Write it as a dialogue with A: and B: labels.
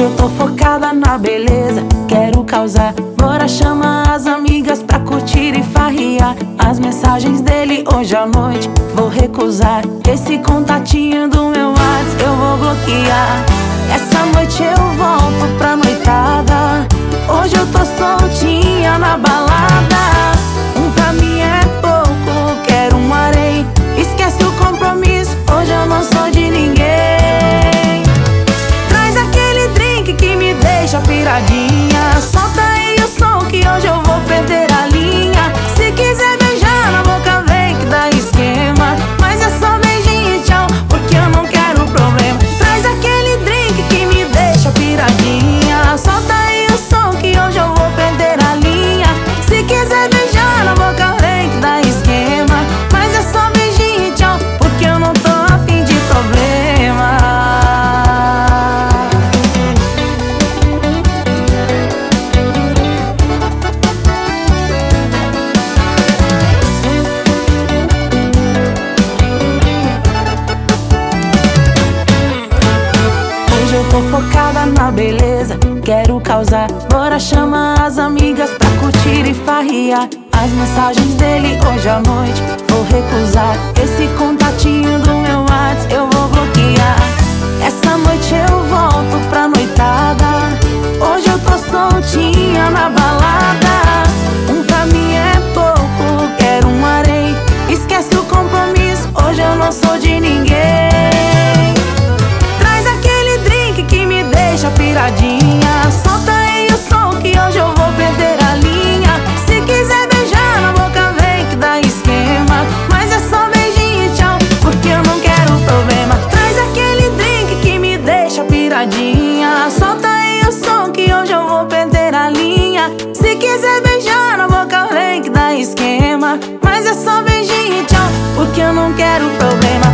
A: eu tô focada na beleza, quero causar. Bora chamar as amigas pra curtir e farrear. As mensagens dele hoje à noite vou recusar. Esse contatinho do meu WhatsApp eu vou bloquear. Essa noite eu volto pra noitada. Hoje eu tô soltinha na balada. Pra mim é pouco, quero um harém. Esquece o compromisso, hoje eu não sou de ninguém. Traz aquele drink que me deixa piradinha. Solta aí o som que hoje eu vou perder a linha. Se quiser beijar na boca vem que dá esquema. Mas é só beijinho e tchau, porque eu não quero problema. Traz aquele drink que me deixa piradinha. Solta aí o som que hoje eu vou perder a linha. Se quiser beijar na boca vem que dá esquema. Mas é só beijinho e tchau, porque eu não tô afim de problema. Hoje eu tô focada na beleza, quero causar. Bora chamar as amigas pra curtir e farrear. As mensagens dele hoje à noite vou recusar. Esse contatinho do meu WhatsApp eu vou bloquear. Essa noite eu volto pra noitada. Hoje eu tô soltinha na balada. Pra mim é pouco, quero um harém. Esquece o compromisso, hoje eu não sou de ninguém. Traz aquele drink que me deixa piradinha. Solta aí o som que hoje eu vou perder a linha. Se quiser beijar na boca vem que dá esquema. Mas é só beijinho e tchau, porque eu não quero problema. Traz aquele drink que me deixa piradinha. Solta aí o som que hoje eu vou perder a linha. Se quiser beijar na boca vem que dá esquema. Mas é só beijinho e tchau, porque eu não quero problema.